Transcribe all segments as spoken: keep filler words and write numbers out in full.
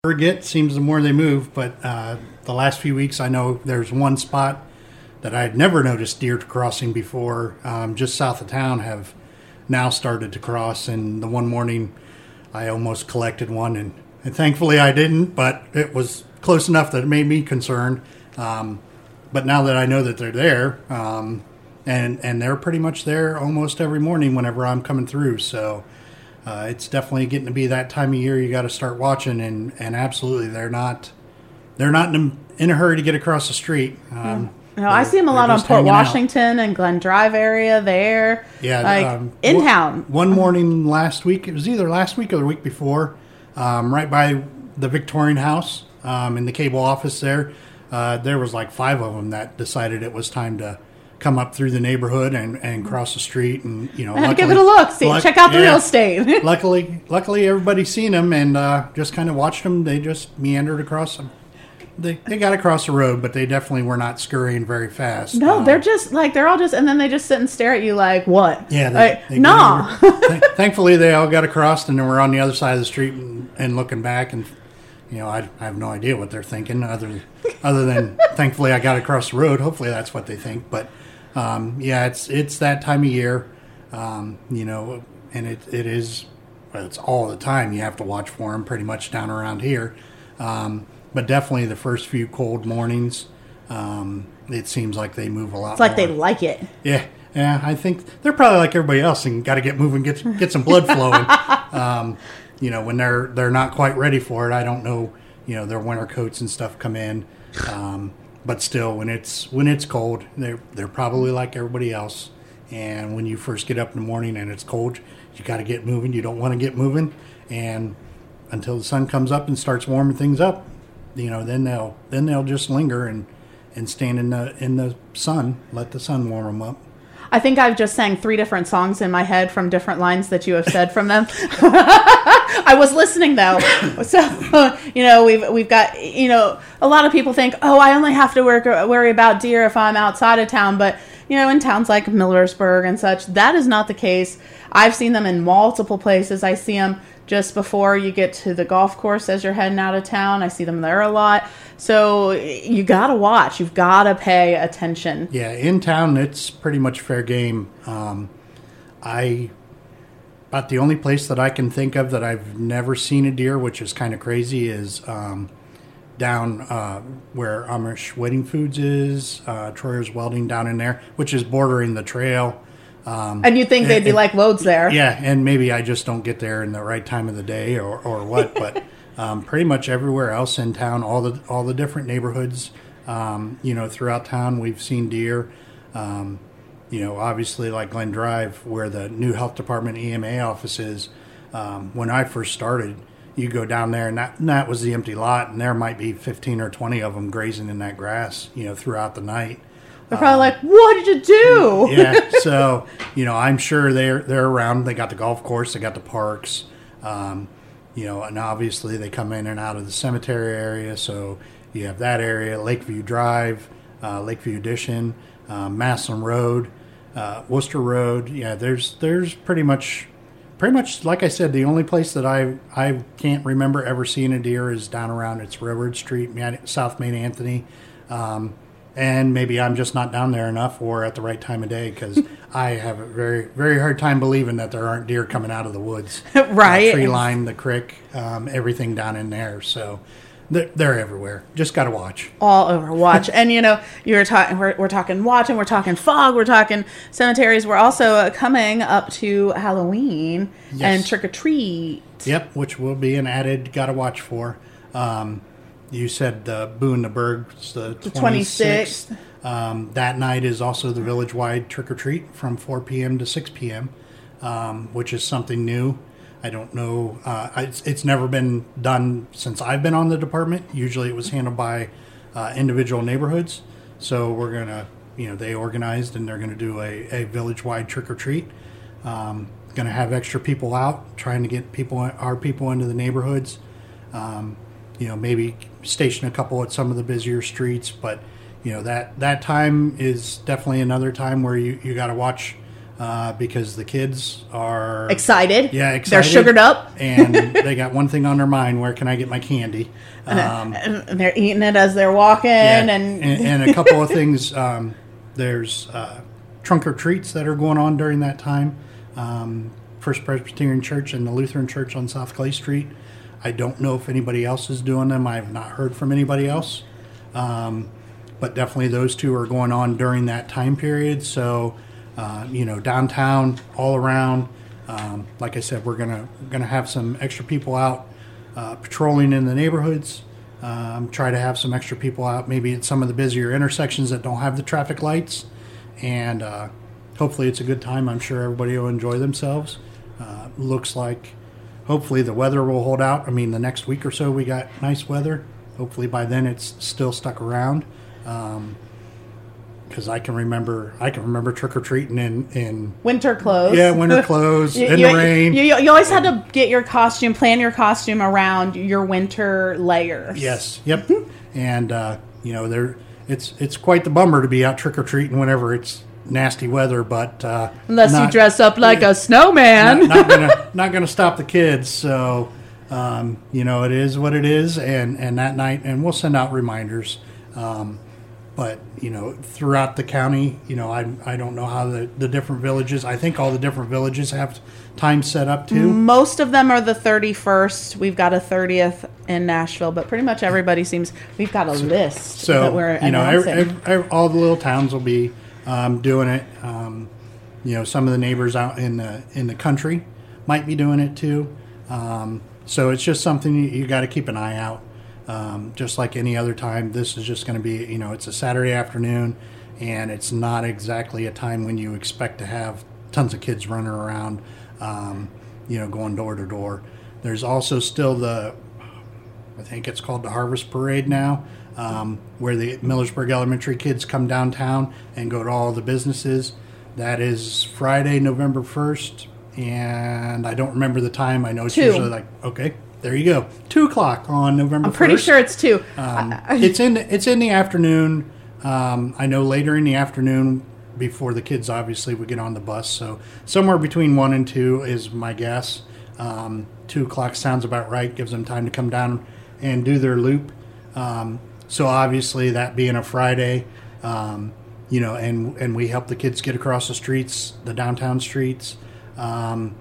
Get seems the more they move, but uh, the last few weeks I know there's one spot that I had never noticed deer crossing before, um, just south of town, have now started to cross. And the one morning I almost collected one, and, and thankfully I didn't, but it was close enough that it made me concerned. Um, but now that I know that they're there, um, and and they're pretty much there almost every morning whenever I'm coming through, so. Uh, it's definitely getting to be that time of year you got to start watching, and, and absolutely they're not they're not in a, in a hurry to get across the street. Um, no, I see them a lot on Port Washington out. And Glen Drive area there. Yeah, like um, in one, town. One morning last week, it was either last week or the week before, um, right by the Victorian House um, in the cable office there. Uh, there was like five of them that decided it was time to come up through the neighborhood and, and cross the street, and you know, I had to give it a look, see, luck, check out the yeah, real estate. luckily, luckily, everybody's seen them and uh, just kind of watched them. They just meandered across them. They they got across the road, but they definitely were not scurrying very fast. No, um, they're just like they're all just, and then they just sit and stare at you like, what? Yeah, they, like, they nah. Th- thankfully, they all got across, and then we're on the other side of the street and, and looking back, and you know, I, I have no idea what they're thinking, other other than thankfully I got across the road. Hopefully, that's what they think, but. Um, yeah, it's it's that time of year, um, you know, and it it is, well, it's all the time. You have to watch for them pretty much down around here. Um, but definitely the first few cold mornings, um, it seems like they move a lot It's like more. They like it. Yeah, yeah, I think they're probably like everybody else and got to get moving, get get some blood flowing. um, you know, when they're they're not quite ready for it, I don't know, you know, their winter coats and stuff come in. Um, But still, when it's when it's cold, they're they're probably like everybody else. And when you first get up in the morning and it's cold, you got to get moving. You don't want to get moving, and until the sun comes up and starts warming things up, you know, then they'll then they'll just linger and, and stand in the in the sun, let the sun warm them up. I think I've just sang three different songs in my head from different lines that you have said from them. I was listening though, so you know we've we've got you know a lot of people think, oh, I only have to work, worry about deer if I'm outside of town, but you know in towns like Millersburg and such, that is not the case. I've seen them in multiple places. I see them just before you get to the golf course as you're heading out of town. I see them there a lot. So you got to watch. You've got to pay attention. Yeah, in town, it's pretty much fair game. Um, I, about the only place that I can think of that I've never seen a deer, which is kind of crazy, is um, down uh, where Amish Wedding Foods is, uh, Troyer's Welding down in there, which is bordering the trail. Um, and you think they'd and, be like loads there. Yeah, and maybe I just don't get there in the right time of the day or, or what, but um, pretty much everywhere else in town, all the all the different neighborhoods, um, you know, throughout town, we've seen deer. Um, you know, obviously like Glen Drive, where the new health department E M A office is, um, when I first started, you go down there and that, and that was the empty lot, and there might be fifteen or twenty of them grazing in that grass, you know, throughout the night. They're probably um, like, what did you do? Yeah, so, you know, I'm sure they're they're around. They got the golf course, they got the parks, um, you know, and obviously they come in and out of the cemetery area. So you have that area, Lakeview Drive, uh, Lakeview Addition, uh, Maslin Road, uh, Worcester Road. Yeah, there's there's pretty much, pretty much, like I said, the only place that I I can't remember ever seeing a deer is down around it's Railroad Street, South Main Anthony. Um, And maybe I'm just not down there enough or at the right time of day, because I have a very, very hard time believing that there aren't deer coming out of the woods. Right. Uh, tree line, the creek, um, everything down in there. So they're, they're everywhere. Just got to watch. All over. Watch. And, you know, you're talking, we're, we're talking watching, we're talking fog, we're talking cemeteries. We're also uh, coming up to Halloween yes. and trick or treat. Yep, which will be an added got to watch for. Um, You said the Boo and the Berg's the twenty-sixth. twenty-sixth. Um, that night is also the village-wide trick-or-treat from four p.m. to six p.m., um, which is something new. I don't know. Uh, it's, it's never been done since I've been on the department. Usually it was handled by uh, individual neighborhoods. So we're going to, you know, they organized and they're going to do a, a village-wide trick-or-treat. Um, going to have extra people out, trying to get people, our people into the neighborhoods. Um, you know, maybe station a couple at some of the busier streets, but you know that that time is definitely another time where you, you got to watch uh, because the kids are excited. Yeah, excited. They're sugared up. And they got one thing on their mind: where can I get my candy? Um, and they're eating it as they're walking. yeah, and, and and a couple of things. Um, there's uh, trunk or treats that are going on during that time. Um, First Presbyterian Church and the Lutheran Church on South Clay Street. I don't know if anybody else is doing them. I've not heard from anybody else. Um, but definitely those two are going on during that time period. So, uh, you know, downtown, all around. Um, like I said, we're gonna gonna have some extra people out uh, patrolling in the neighborhoods. Um, try to have some extra people out, maybe at some of the busier intersections that don't have the traffic lights, and uh, hopefully it's a good time. I'm sure everybody will enjoy themselves. Uh, looks like hopefully the weather will hold out. I mean, the next week or so we got nice weather. Hopefully by then it's still stuck around. Um, because I can remember, I can remember trick or treating in, in winter clothes. Yeah, winter clothes you, in you, the rain. You, you always had to get your costume, plan your costume around your winter layers. Yes, yep. And uh, you know, there it's it's quite the bummer to be out trick or treating whenever it's nasty weather. But uh, unless not, you dress up like a snowman, not, not gonna not gonna stop the kids. So um, you know, it is what it is. And and that night, and we'll send out reminders. Um, But, you know, throughout the county, you know, I I don't know how the, the different villages, I think all the different villages have time set up too. Most of them are the thirty-first. We've got a thirtieth in Nashville, but pretty much everybody seems, we've got a list so, that we're you know, announcing. every, every, all the little towns will be um, doing it. Um, you know, some of the neighbors out in the, in the country might be doing it too. Um, so it's just something you, you got to keep an eye out. Um, just like any other time, this is just going to be, you know, it's a Saturday afternoon, and it's not exactly a time when you expect to have tons of kids running around, um, you know, going door to door. There's also still the, I think it's called the Harvest Parade now, um, where the Millersburg Elementary kids come downtown and go to all the businesses. That is Friday, November first, and I don't remember the time. I know it's Two. usually like, okay. There you go. Two o'clock on November I'm pretty first. sure it's two. Um, it's in the, it's in the afternoon. Um, I know later in the afternoon, before the kids obviously would get on the bus. So somewhere between one and two is my guess. Um, two o'clock sounds about right. Gives them time to come down and do their loop. Um, so obviously that being a Friday, um, you know, and and we help the kids get across the streets, the downtown streets. Um,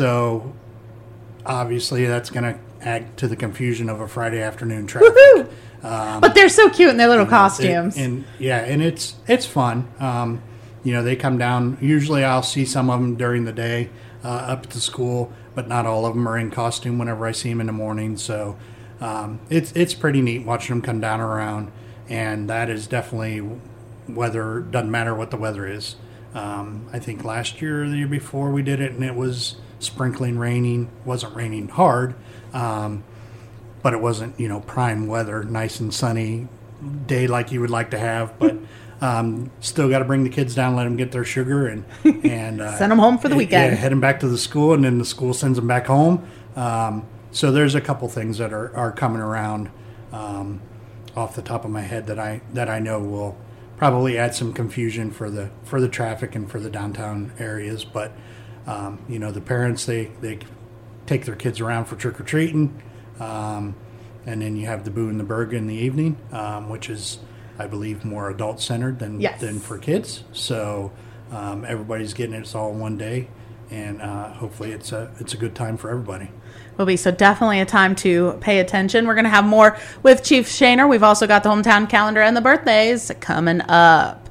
so obviously that's going to add to the confusion of a Friday afternoon traffic. Um, but they're so cute in their little you know, costumes. it, and yeah, and it's it's fun. Um, you know, they come down. Usually, I'll see some of them during the day uh, up at the school, but not all of them are in costume. Whenever I see them in the morning, so um, it's it's pretty neat watching them come down around. And that is definitely weather. Doesn't matter what the weather is. Um, I think last year or the year before we did it, and it was sprinkling, raining. Wasn't raining hard. Um, but it wasn't, you know, prime weather, nice and sunny day like you would like to have. But um, still got to bring the kids down, let them get their sugar, and and uh, send them home for the weekend. Yeah, head them back to the school, and then the school sends them back home. Um, so there's a couple things that are, are coming around um, off the top of my head that I that I know will probably add some confusion for the for the traffic and for the downtown areas. But um, you know, the parents they they. take their kids around for trick-or-treating, um, and then you have the Boo and the Burg in the evening, um, which is, I believe, more adult-centered than yes. than for kids. So um, everybody's getting it. It's all one day, and uh, hopefully it's a it's a good time for everybody. Will be. So definitely a time to pay attention. We're going to have more with Chief Shaner. We've also got the hometown calendar and the birthdays coming up.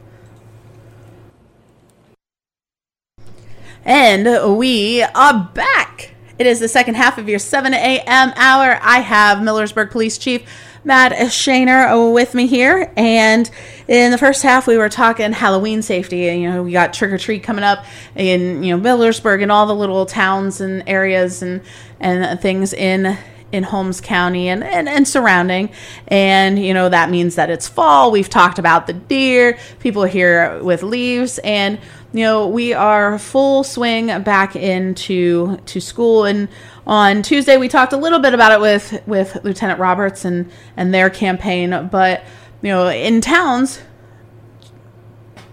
And we are back. It is the second half of your seven a.m. hour. I have Millersburg Police Chief Matt Shaner with me here. And in the first half, we were talking Halloween safety. And, you know, we got Trick or Treat coming up in, you know, Millersburg and all the little towns and areas and, and things in in Holmes County and, and, and surrounding. And, you know, that means that it's fall. We've talked about the deer. People are here with leaves. And, you know, we are full swing back into to school. And on Tuesday, we talked a little bit about it with, with Lieutenant Roberts and, and their campaign. But, you know, in towns,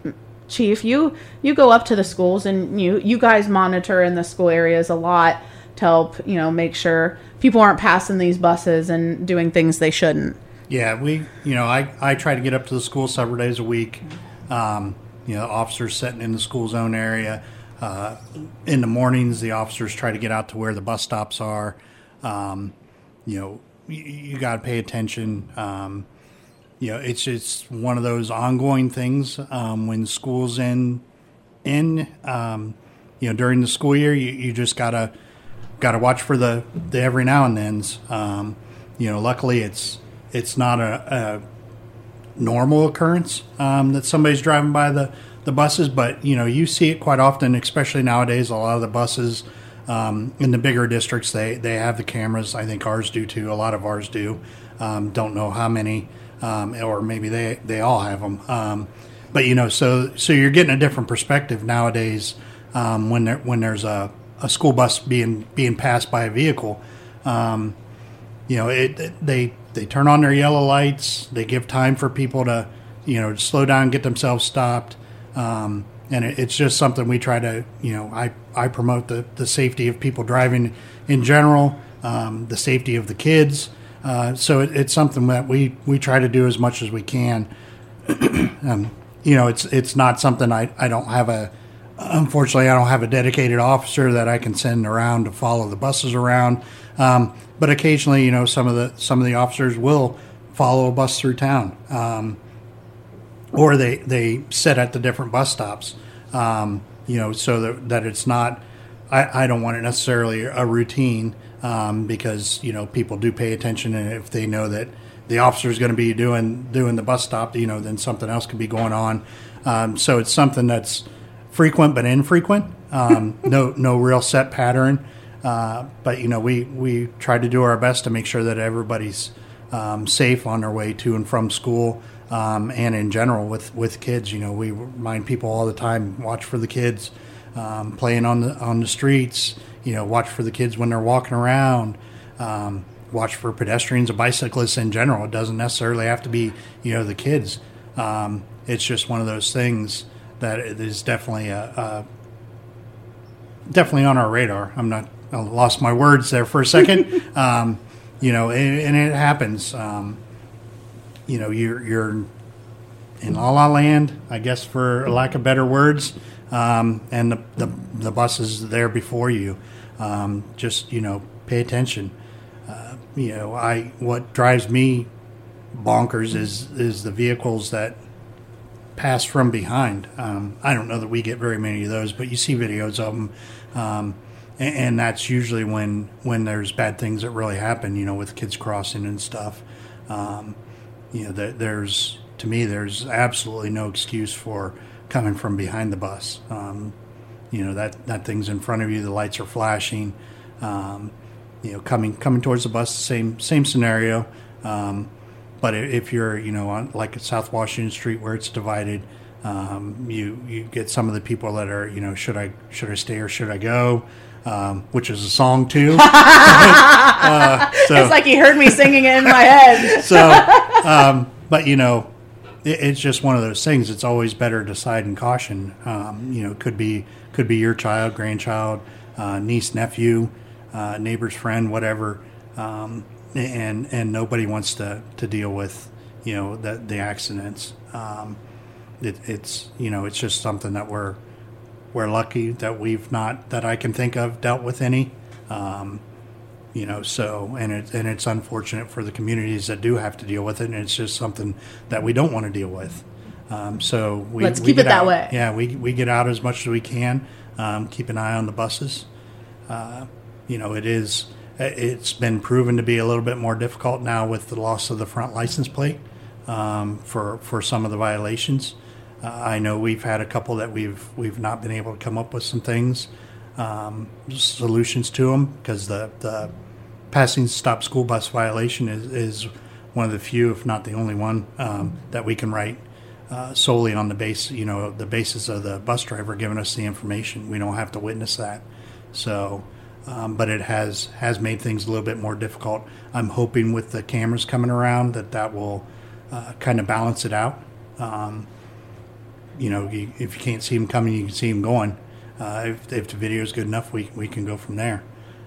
Chief, you you go up to the schools and you you guys monitor in the school areas a lot to help, you know, make sure people aren't passing these buses and doing things they shouldn't. Yeah, we, you know, I, I try to get up to the school several days a week. Um, you know, officers sitting in the school zone area. Uh, in the mornings, the officers try to get out to where the bus stops are. Um, you know, you, you got to pay attention. Um, you know, it's just one of those ongoing things. Um, when school's in, in, um, you know, during the school year, you, you just gotta gotta watch for the, the every now and then's. Um, you know, luckily it's it's not a, a normal occurrence um, that somebody's driving by the, the buses, but you know, you see it quite often, especially nowadays. A lot of the buses um, in the bigger districts, they they have the cameras. I think ours do too. A lot of ours do. Um, don't know how many. Um, or maybe they, they all have them. Um, but, you know, so so you're getting a different perspective nowadays um, when there, when there's a, a school bus being being passed by a vehicle. Um, you know, it, it they they turn on their yellow lights. They give time for people to, you know, slow down, get themselves stopped. Um, and it, it's just something we try to, you know, I, I promote the, the safety of people driving in general, um, the safety of the kids. Uh, so it, it's something that we, we try to do as much as we can. um, you know, it's it's not something I, I don't have a, unfortunately, I don't have a dedicated officer that I can send around to follow the buses around. Um, but occasionally, you know, some of the some of the officers will follow a bus through town, um, or they, they sit at the different bus stops, um, you know, so that, that it's not, I, I don't want it necessarily a routine. Um, because, you know, people do pay attention, and if they know that the officer is going to be doing doing the bus stop, you know, then something else could be going on. Um, so it's something that's frequent but infrequent. Um, no no real set pattern. Uh, but, you know, we, we try to do our best to make sure that everybody's um, safe on their way to and from school, um, and in general with, with kids. You know, we remind people all the time, watch for the kids um, playing on the on the streets. You know, watch for the kids when they're walking around. Um, watch for pedestrians and bicyclists in general. It doesn't necessarily have to be, you know, the kids. Um, it's just one of those things that is definitely a, a definitely on our radar. I'm not. I lost my words there for a second. um, you know, and, and it happens. Um, you know, you're you're in La La Land, I guess, for lack of better words, um, and the, the the bus is there before you. Um, just, you know, pay attention. Uh, you know, I what drives me bonkers is is the vehicles that pass from behind. Um, I don't know that we get very many of those, but you see videos of them, um, and, and that's usually when when there's bad things that really happen. You know, with kids crossing and stuff. Um, you know, there, there's to me there's absolutely no excuse for coming from behind the bus. Um, You know, that, that thing's in front of you. The lights are flashing. Um, you know, coming coming towards the bus, same same scenario. Um, but if you're, you know, on like at South Washington Street where it's divided, um, you you get some of the people that are, you know, should I should I stay or should I go? Um, which is a song too. uh, so, it's like he heard me singing it in my head. so, um, but you know, it, it's just one of those things. It's always better to side in caution. Um, you know, it could be. Could be your child, grandchild, uh, niece, nephew, uh, neighbor's friend, whatever, um, and and nobody wants to, to deal with, you know, the the accidents. Um, it, it's you know it's just something that we're we're lucky that we've not that I can think of dealt with any, um, you know. So and it and it's unfortunate for the communities that do have to deal with it, and it's just something that we don't want to deal with. Um, so we, let's we keep it that out. way. Yeah, we we get out as much as we can. Um, keep an eye on the buses. Uh, you know, it is it's been proven to be a little bit more difficult now with the loss of the front license plate um, for for some of the violations. Uh, I know we've had a couple that we've we've not been able to come up with some things, um, solutions to them, because the the passing stop school bus violation is is one of the few, if not the only one, um, that we can write. Uh, solely on the base, you know, the basis of the bus driver giving us the information. We don't have to witness that. So, um, but it has has made things a little bit more difficult. I'm hoping with the cameras coming around that that will uh, kind of balance it out. Um, you know, you, if you can't see them coming, you can see them going. Uh, if, if the video is good enough, we we can go from there.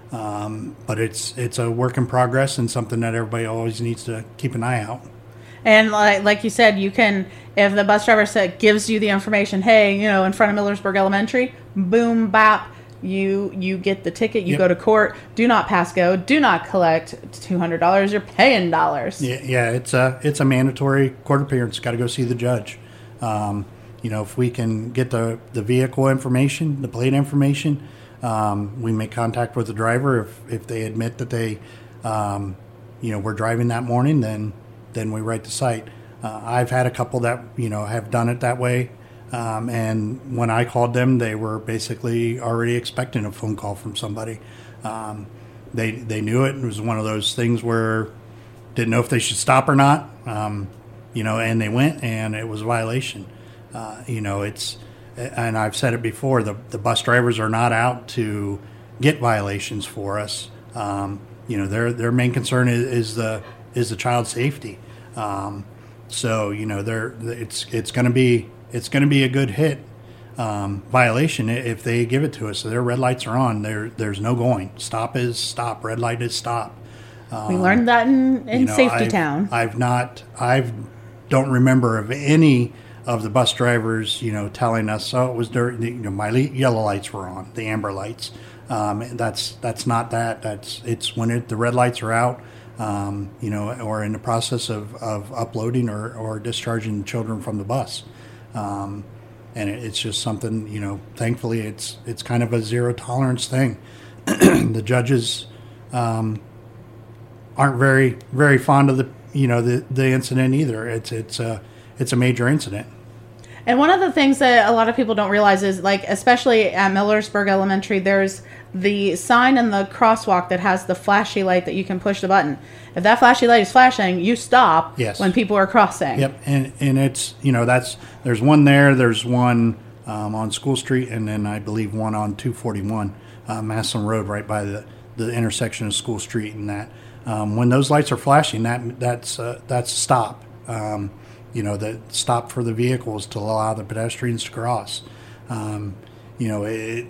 Um, but it's it's a work in progress and something that everybody always needs to keep an eye out. And like, like you said, you can, if the bus driver said, gives you the information, hey, you know, in front of Millersburg Elementary, boom, bop, you you get the ticket, you Yep. go to court, do not pass go, do not collect two hundred dollars, you're paying dollars. Yeah, yeah, it's a it's a mandatory court appearance. Got to go see the judge. Um, you know, if we can get the the vehicle information, the plate information, um, we make contact with the driver. If if they admit that they, um, you know, were driving that morning, then then we write the cite. Uh, I've had a couple that you know have done it that way, um, and when I called them, they were basically already expecting a phone call from somebody. Um, they they knew it. It was one of those things where didn't know if they should stop or not, um, you know, and they went, and it was a violation. Uh, you know, it's, and I've said it before, the, the bus drivers are not out to get violations for us. Um, you know, their their main concern is, is the is the child's safety. Um, so you know, they're it's it's going to be it's going to be a good hit um, violation if they give it to us. So their red lights are on. There there's no going. Stop is stop. Red light is stop. We learned that in, in You know, Safety I've, Town. I've not, I've don't remember of any of the bus drivers, you know, telling us, oh, it was during, you know, my le- yellow lights were on, the amber lights. Um, and that's that's not that. That's it's when it, the red lights are out, um, you know, or in the process of, of uploading or, or discharging children from the bus. Um, and it, it's just something, you know, thankfully it's it's kind of a zero tolerance thing. The judges um, aren't very very fond of the you know the, the incident either. It's it's a it's a major incident. And one of the things that a lot of people don't realize is, like, especially at Millersburg Elementary, there's the sign in the crosswalk that has the flashy light that you can push the button. If that flashy light is flashing, you stop Yes. when people are crossing. Yep, and and it's you know that's there's one there. There's one um, on School Street, and then I believe one on two forty-one uh, Massillon Road, right by the, the intersection of School Street. And that um, when those lights are flashing, that that's uh, that's a stop. Um, you know, that stop for the vehicles to allow the pedestrians to cross. Um, you know, it, it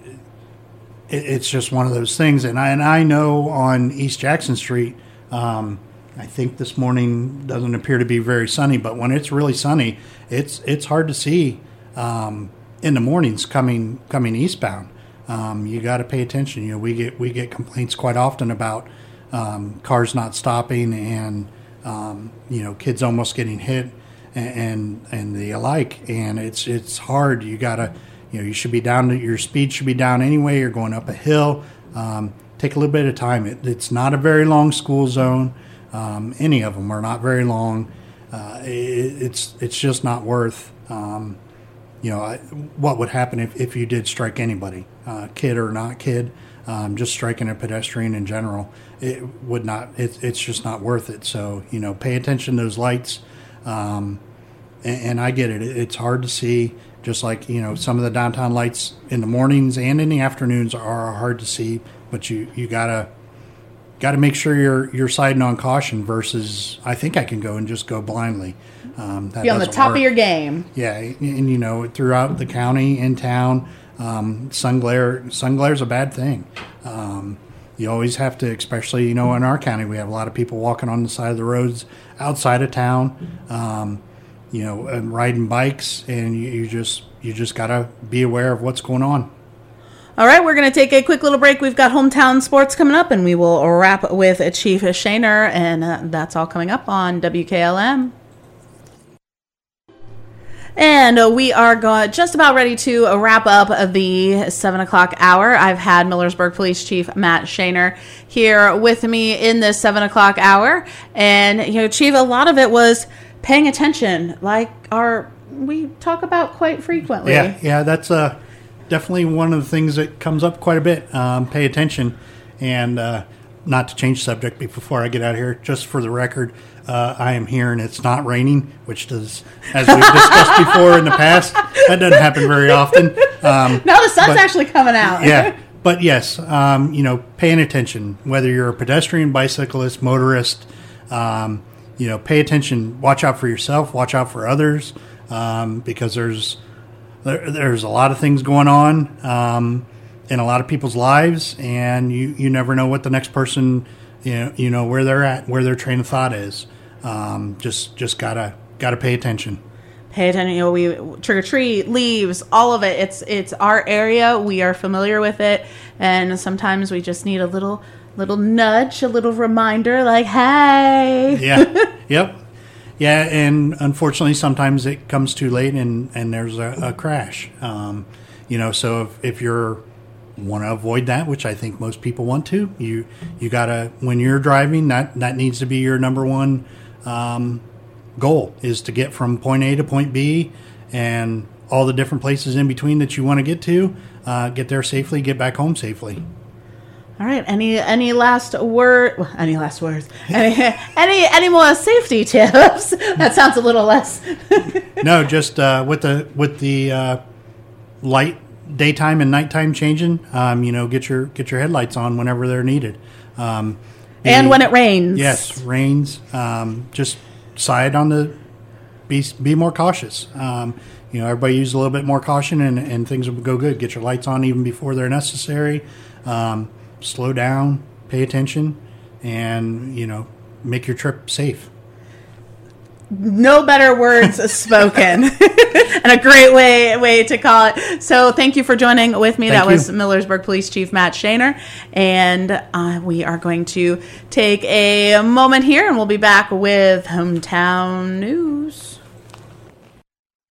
it's just one of those things. And I and I know on East Jackson Street. Um, I think this morning doesn't appear to be very sunny, but when it's really sunny, it's it's hard to see um, in the mornings coming coming eastbound. Um, you got to pay attention. You know, we get we get complaints quite often about um, cars not stopping and um, you know kids almost getting hit and, and and the alike. And it's it's hard. You gotta you know you should be down. To, your speed should be down anyway. You're going up a hill. Um, Take a little bit of time. It, it's not a very long school zone. Um, any of them are not very long. Uh, it, it's it's just not worth. Um, you know I, what would happen if, if you did strike anybody, uh, kid or not kid, um, just striking a pedestrian in general. It would not. It, it's just not worth it. So you know, pay attention to those lights. Um, and, and I get it. it. It's hard to see. Just like you know, some of the downtown lights in the mornings and in the afternoons are hard to see. But you, you gotta gotta make sure you're you're siding on caution versus I think I can go and just go blindly. Um, that Be on the doesn't top work. of your game. Yeah, and, and you know throughout the county, in town, um, sun glare sun glare is a bad thing. Um, you always have to, especially you know in our county, we have a lot of people walking on the side of the roads outside of town. Um, you know, and riding bikes, and you, you just you just gotta be aware of what's going on. All right, we're going to take a quick little break. We've got hometown sports coming up, and we will wrap with Chief Shaner, and uh, that's all coming up on W K L M. And uh, we are go- just about ready to uh, wrap up the seven o'clock hour. I've had Millersburg Police Chief Matt Shaner here with me in this seven o'clock hour. And, you know, Chief, a lot of it was paying attention, like our we talk about quite frequently. Yeah, yeah, that's uh, definitely one of the things that comes up quite a bit. Um, pay attention. And uh, not to change subject before I get out of here, just for the record, uh, I am here and it's not raining, which does, as we've discussed before in the past, that doesn't happen very often. Um, no, the sun's but, actually coming out. Yeah, but yes, um, you know, paying attention, whether you're a pedestrian, bicyclist, motorist, um, you know, pay attention, watch out for yourself, watch out for others, um, because there's there, there's a lot of things going on um, in a lot of people's lives, and you, you never know what the next person, you know, you know where they're at, where their train of thought is. Um, just just gotta gotta pay attention. Pay attention. You know, we trick or treat, leaves, all of it. It's it's our area. We are familiar with it, and sometimes we just need a little little nudge, a little reminder, like, hey. Yeah. Yep. Yeah, and unfortunately, sometimes it comes too late, and, and there's a, a crash. Um, you know, so if, if you're want to avoid that, which I think most people want to, you you gotta, when you're driving, that that needs to be your number one um, goal, is to get from point A to point B, and all the different places in between that you want to get to. Uh, get there safely, get back home safely. All right. Any any last word? Well, any last words? Any any any more safety tips? That sounds a little less. No, just uh, with the with the uh, light daytime and nighttime changing. Um, you know, get your get your headlights on whenever they're needed. Um, and when it rains. Yes, rains. Um, just side on the. Be be more cautious. Um, you know, everybody use a little bit more caution, and, and things will go good. Get your lights on even before they're necessary. Um, slow down, pay attention, and, you know, make your trip safe. No better words spoken. And a great way way to call it. So thank you for joining with me. Thank that was you. Millersburg Police Chief Matt Shaner. And uh, we are going to take a moment here, and we'll be back with Hometown News.